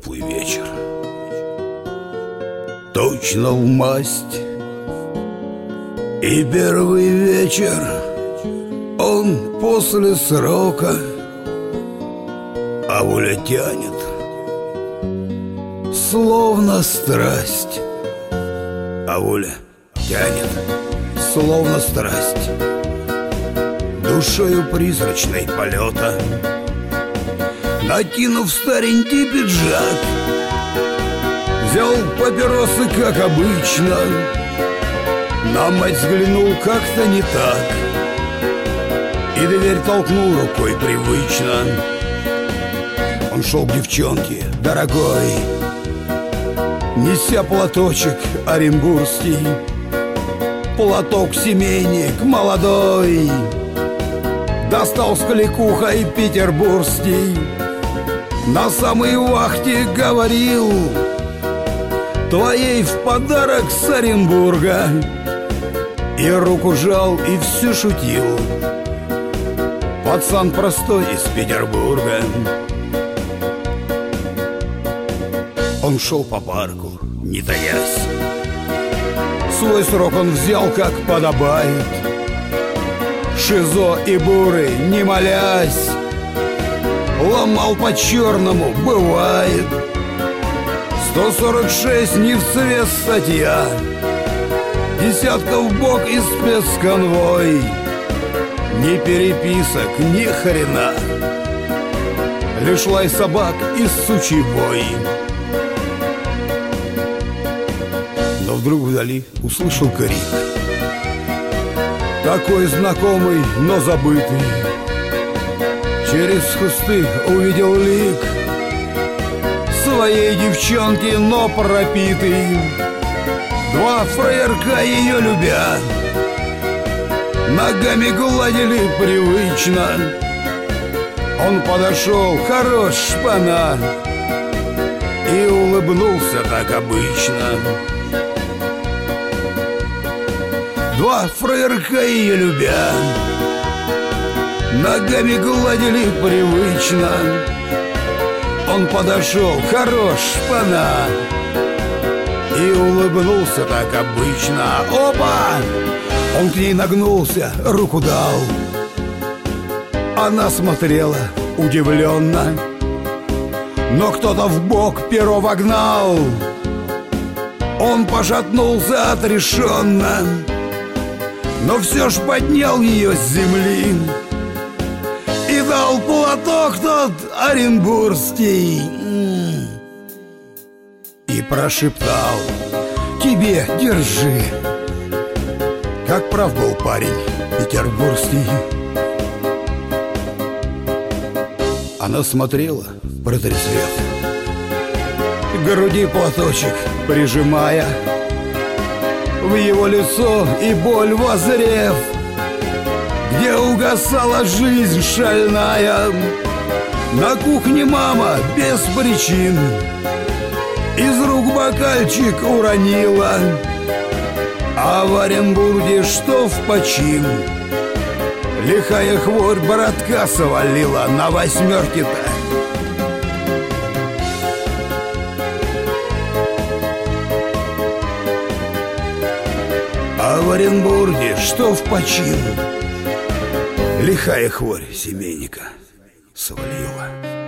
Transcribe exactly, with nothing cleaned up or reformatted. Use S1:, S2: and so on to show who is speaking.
S1: теплый вечер. Точно в масть. И первый вечер он после срока, а воля тянет, словно страсть. А воля тянет, словно страсть. Душою призрачной полета, накинув старенький пиджак, взял папиросы, как обычно. На мать взглянул как-то не так, и дверь толкнул рукой привычно. Он шел к девчонке дорогой, неся платочек оренбургский. Платок семейник молодой достал с кликухой петербургский. На самой вахте говорил: твоей в подарок с Оренбурга. И руку жал, и все шутил: пацан простой из Петербурга. Он шел по парку, не таясь. Свой срок он взял, как подобает. Шизо и буры, не молясь, ломал по-черному, бывает. Сто сорок шесть не в цвет статья, десятка в бок и спецконвой. Ни переписок, ни хрена, лишь лай собак и сучий вой. Но вдруг вдали услышал крик, такой знакомый, но забытый. Через кусты увидел лик своей девчонки, но пропитый. Два фраерка, ее любя, ногами гладили привычно. Он подошел, хорош шпана, и улыбнулся так обычно. Два фраерка, ее любя, ногами гладили привычно. Он подошел, хорош шпана, и улыбнулся так обычно. Опа! Он к ней нагнулся, руку дал. Она смотрела удивленно, но кто-то в бок перо вогнал. Он пошатнулся отрешенно, но все ж поднял ее с земли и дал платок тот оренбургский и прошептал: тебе держи. Как прав был парень петербургский. Она смотрела, протрезвев, к груди платочек прижимая, в его лицо и боль воззрев, где угасала жизнь шальная. На кухне мама без причин из рук бокальчик уронила, а в Оренбурге что в почин лихая хворь братка свалила на восьмерке-то. А в Оренбурге что в почин лихая хворь семейника свалила.